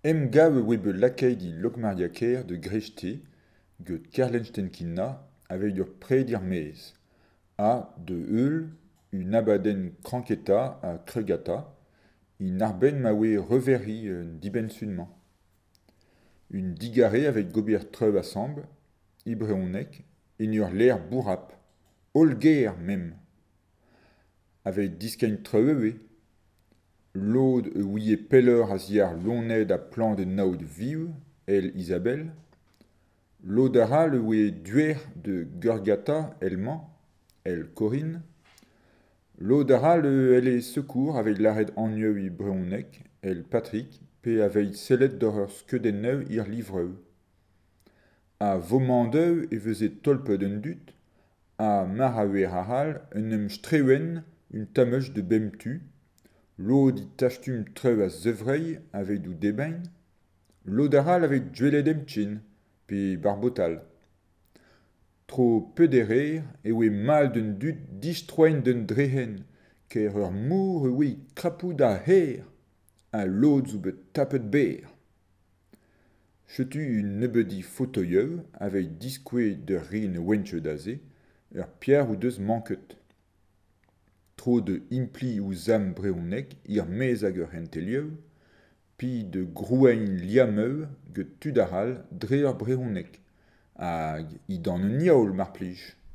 Gawe webe lakei di lokmariaker de grejte, get kerlenstenkinna, avec ur predir mez, a de eul, un abaden kranketa a krugata, in arben mawe reveri diben sunman. Un digare avec gobier treuv assemble, ibreonek, en ur l'air bourrap, olger même, avec disken treuve, l'aude ouie peller a ziar loned a plan de naoud vive, el Isabelle, l'odara le ouie duer de Gurgata elman, el Corinne, l'odara le elle secours avec l'arrêt enneux i breonek, el Patrick, pe avec selet d'horreur skedeneu ir livreu. A vomandeu e veze tolpe d'un dut, a marawe haral un strewen un tameuch de bemtu, l'eau dit tachtum treu a zevrei avec du debain, l'eau d'aral avec djuelet emchin, puis barbotal. Tro pederer e oe mal d'un dut distroen d'un drehen, ker ur mour e oe krapou da her, a l'eau zou bet tapet ber. Chetu un nebedi fauteuilleux avec disque de rin wenche d'aze, ur pierre ou deus manket. Tro de impli ou zam breonek ir mez hag ur hentelieu, pi de grouen liameu get tudaral dre ur breonek, hag i dan un yaoul mar plij.